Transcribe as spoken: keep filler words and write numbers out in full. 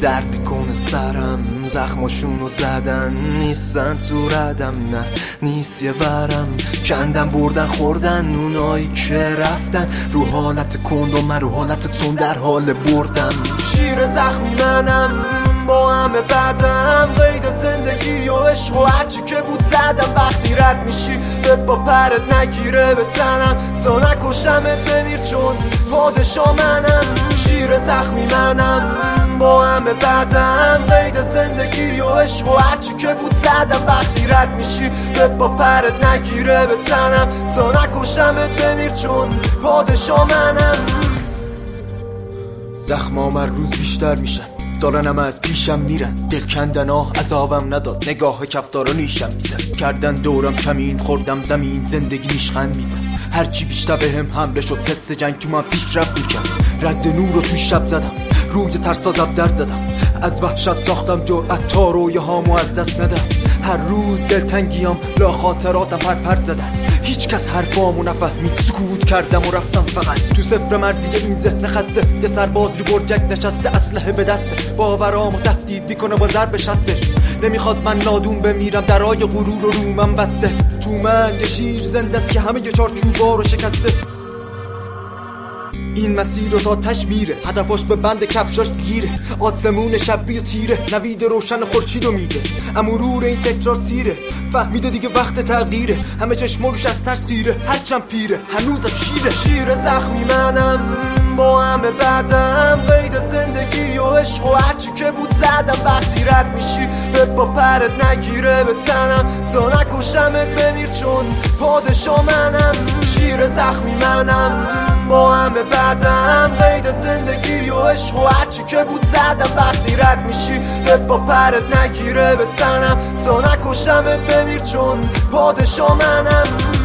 درد میکنه سرم، زخماشونو زدن نیستن تو ردم، نه نیست یه ورم، کندم بردن خوردن اونایی که رفتن، رو حالت کند و من رو حالت تون در حال بردم. شیر زخمی منم با همه بدم، قید زندگی و عشق و هرچی که بود زدم. وقتی رد میشی به با پرت نگیره به تنم، تا نکشتمت بمیر چون پادشا منم. شیر زخمی منم با همه بدم، قید زندگی و عشق و هرچی که بود زدم. وقتی رد میشی به با پرت نگیره به تنم، تا نکشتمت بمیر چون پادشا منم. زخمام هر روز بیشتر میشن، دارنم از پیشم میرن، دل کندن آه عذابم نداد، نگاه کفتارا نیشم میزد، کردن دورم کمین خوردم زمین، زندگی نیشخند میزد. هرچی بیشتر به هم حمله شد حس جنگ تو من پیشرفت میکرد، رد نور رو توی شب زدم، روی ترسا زب در زدم، از وحشت ساختم جرأت تا رویه هامو از دست ندم. هر روز دلتنگیام لا خاطراتم پر پر زدن، هیچ کس حرفامو نفهمید، سکوت کردم و رفتم فقط تو صفر مرزی این ذهن خسته، یه سرباز رو برجک نشسته، اسلحه به دسته، باورامو تهدید میکنه با ضرب شستش. نمیخواد من نادون بمیرم، درای غرور رو رو من بسته، تو من یه شیر زنده است که همه یه چارچوبا رو شکسته. این مسیر رو تا تش میره، هدفاش به بند کفشاش گیره، آسمون شبی و تیره، نوید روشن خورشید رو میده، امرور این تکرار سیره، فهمیده دیگه وقت تغییره، همه چشم روش از ترس خیره، هرچم پیره هنوزم شیره. شیر زخمی منم با همه بدم، قید زندگی و عشق و هرچی که بود زدم. وقتی رد میشی به با پرت نگیره به تنم، تا نکشتمت بمیر چون پادشا منم. شیر زخمی منم با همه بدم، قید زندگی و عشق و هرچی که بود زدم. وقتی رد میشی به با پرت نگیره به تنم، تا نکشتمت بمیر چون پادشا منم.